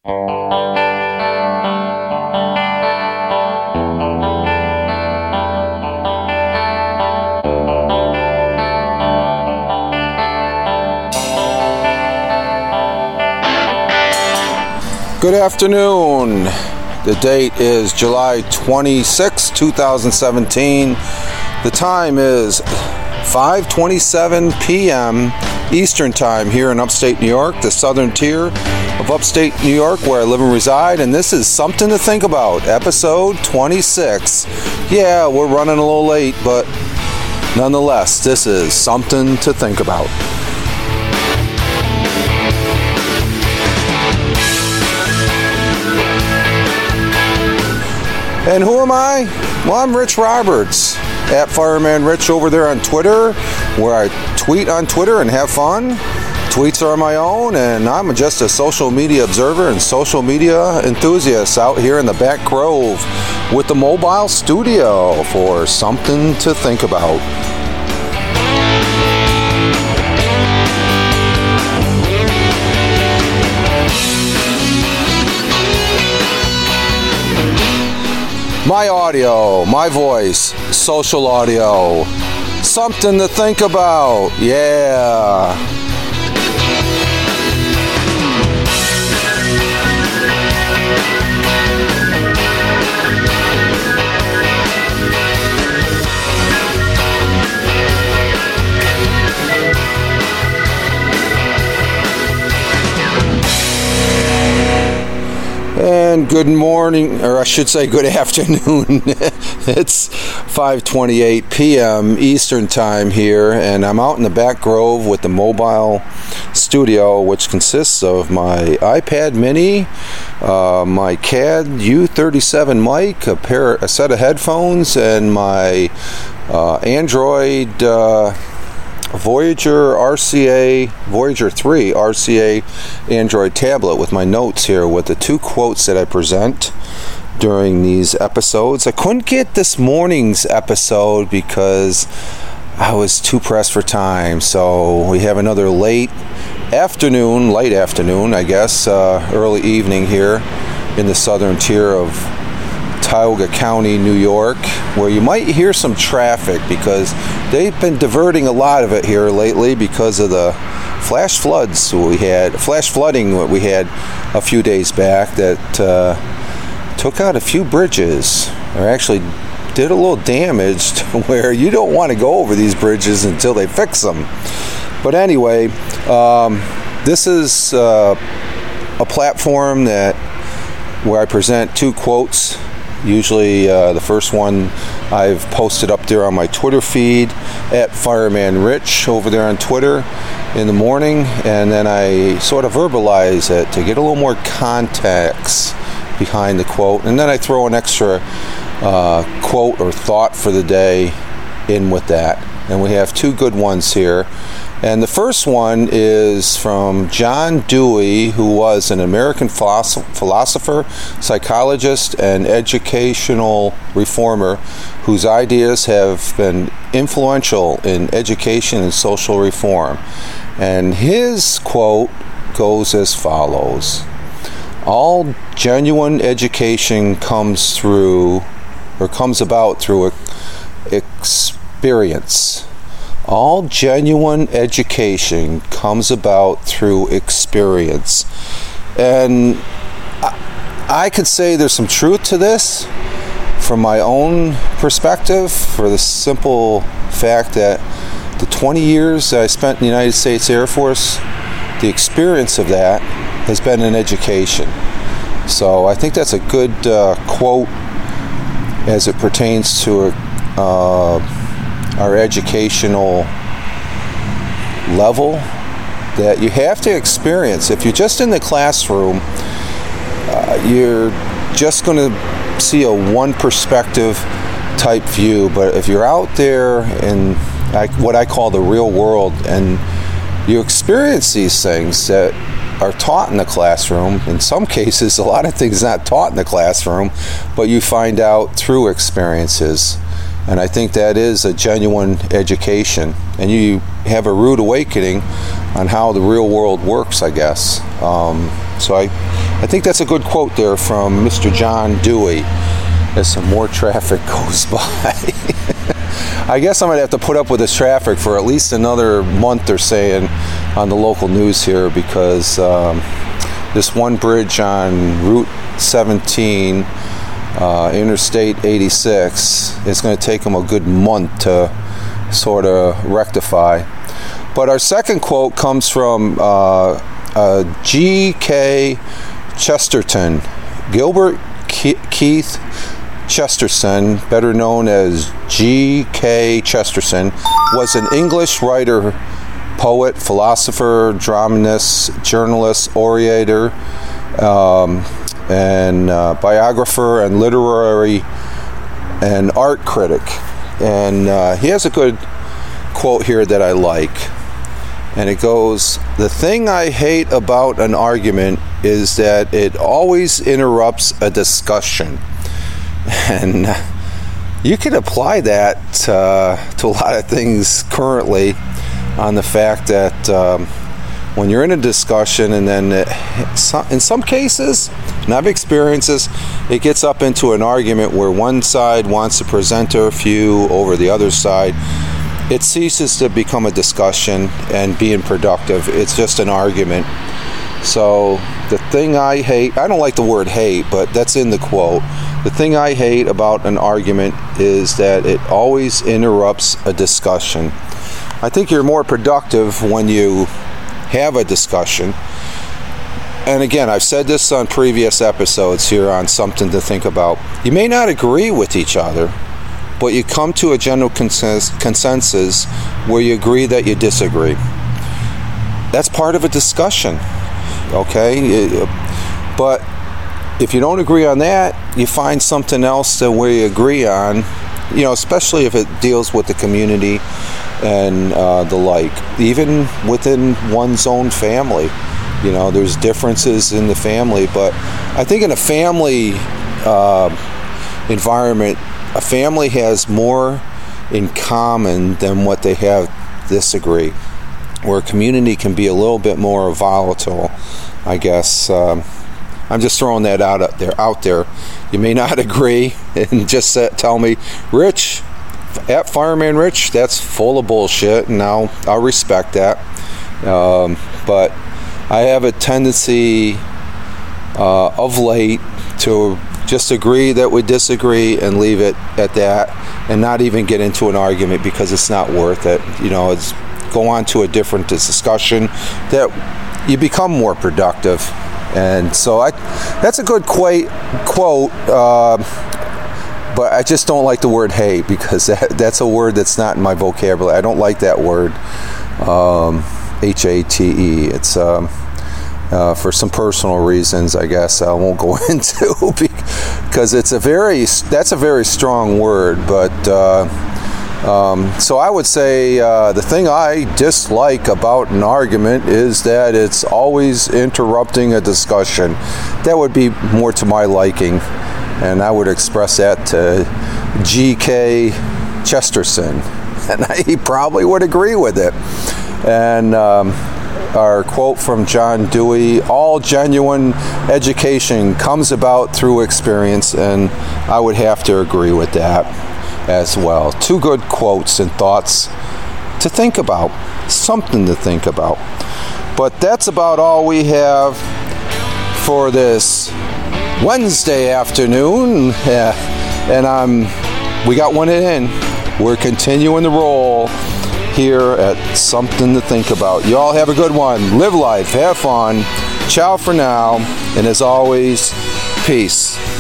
Good afternoon. The date is July 26, 2017. The time is 5:27 p.m. Eastern Time here in upstate New York, the southern tier of upstate New York where I live and reside, and this is Something to Think About, episode 26. Yeah, we're running a little late, but nonetheless, this is Something to Think About. And who am I? Well, I'm Rich Roberts, at Fireman Rich over there on Twitter, where I tweet on Twitter and have fun. Tweets are my own, and I'm just a social media observer and social media enthusiast out here in the back grove with the mobile studio for Something to Think About. My audio, my voice, social audio. Something to think about, yeah. And good morning, or I should say good afternoon. It's 5:28 p.m. Eastern Time here, and I'm out in the back grove with the mobile studio, which consists of my iPad mini, my CAD U37 mic, a set of headphones, and my Android Voyager 3 RCA Android tablet with my notes here with the two quotes that I present during these episodes. I couldn't get this morning's episode because I was too pressed for time, so we have another late afternoon, I guess, early evening here in the southern tier of Tioga County, New York, where you might hear some traffic because they've been diverting a lot of it here lately because of the flash flooding that we had a few days back that took out a few bridges, or actually did a little damage to where you don't want to go over these bridges until they fix them. But anyway, this is a platform where I present two quotes. Usually the first one I've posted up there on my Twitter feed at Fireman Rich over there on Twitter in the morning, and then I sort of verbalize it to get a little more context behind the quote, and then I throw an extra quote or thought for the day in with that. And we have two good ones here. And the first one is from John Dewey, who was an American philosopher, psychologist, and educational reformer whose ideas have been influential in education and social reform. And his quote goes as follows: "All genuine education comes about through experience. All genuine education comes about through experience." And I could say there's some truth to this from my own perspective, for the simple fact that the 20 years that I spent in the United States Air Force, the experience of that has been in education. So I think that's a good quote as it pertains to our educational level, that you have to experience. If you're just in the classroom, you're just going to see a one perspective type view. But if you're out there in what I call the real world, and you experience these things that are taught in the classroom, in some cases a lot of things not taught in the classroom, but you find out through experiences. And I think that is a genuine education, and you have a rude awakening on how the real world works, I guess. So I think that's a good quote there from Mr. John Dewey as some more traffic goes by. I guess I'm going to have to put up with this traffic for at least another month or saying on the local news here, because this one bridge on Route 17, Interstate 86, is going to take them a good month to sort of rectify. But our second quote comes from G.K. Chesterton. Gilbert Keith Chesterton, better known as G.K. Chesterton, was an English writer, poet, philosopher, dramatist, journalist, orator, and biographer and literary and art critic. And he has a good quote here that I like. And it goes, "The thing I hate about an argument is that it always interrupts a discussion." And you can apply that to a lot of things currently, on the fact that when you're in a discussion and then in some cases, and I've experienced this, it gets up into an argument where one side wants to present their view over the other side. It ceases to become a discussion and being productive. It's just an argument. So the thing I hate, I don't like the word hate, but that's in the quote. The thing I hate about an argument is that it always interrupts a discussion. I think you're more productive when you have a discussion. And again, I've said this on previous episodes here on Something to Think About. You may not agree with each other, but you come to a general consensus where you agree that you disagree. That's part of a discussion, okay? But if you don't agree on that, you find something else that where you agree on, especially if it deals with the community and the like. Even within one's own family, there's differences in the family. But I think in a family environment, a family has more in common than what they have disagree. Where a community can be a little bit more volatile, I guess. I'm just throwing that out there. You may not agree and just tell me, Rich, at Fireman Rich, that's full of bullshit, and I'll respect that. But I have a tendency of late to just agree that we disagree and leave it at that, and not even get into an argument because it's not worth it. It's go on to a different discussion that you become more productive. And so that's a good quote, but I just don't like the word hate, because that's a word that's not in my vocabulary. I don't like that word, H-A-T-E. It's for some personal reasons, I guess I won't go into, because that's a very strong word. But so I would say the thing I dislike about an argument is that it's always interrupting a discussion. That would be more to my liking, and I would express that to G.K. Chesterton, and he probably would agree with it. And our quote from John Dewey, "All genuine education comes about through experience," and I would have to agree with that as well. Two good quotes and thoughts to think about, something to think about. But that's about all we have for this Wednesday afternoon, and we got one in. We're continuing the roll here at Something to Think About. You all have a good one. Live life, have fun. Ciao for now, and as always, peace.